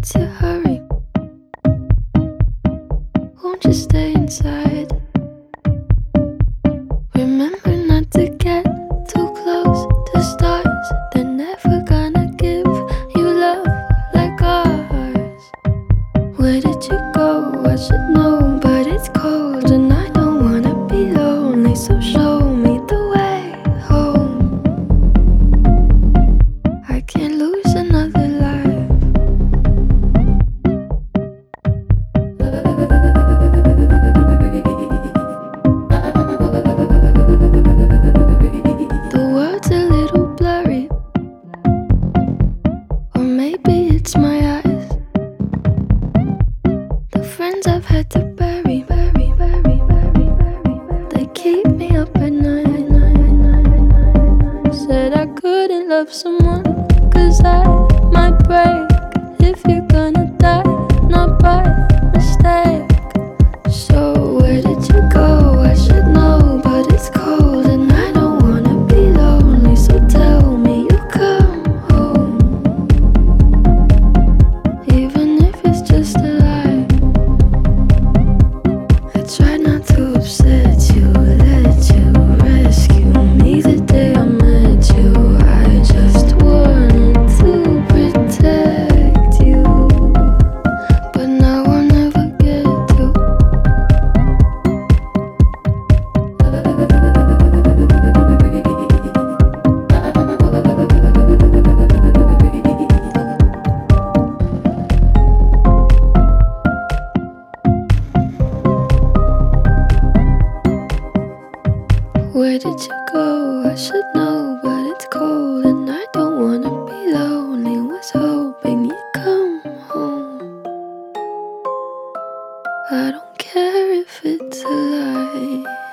to hurry? Won't you stay inside? Remember not to get too close to stars. They're never gonna give you love like ours. Where did you go? I should know, but it's cold and I don't wanna be lonely. So show me the way home. I can't lose another life. The world's a little blurry, or maybe it's my eyes. The friends I've had to bury, they keep me up at night. Said I couldn't love someone, 'cause I might break. If you're gonna die, not by mistake. So where did you go? I should know, but it's cold and I don't wanna be lonely. So tell me you'll come home, even if it's just a lie. I tried not to upset you, let you rescue me the day I met you. I just wanted to protect you, but now I'll never get to. Where did you go? I should know, but it's cold and I don't wanna be lonely. Was hoping you'd come home. I don't care if it's a lie.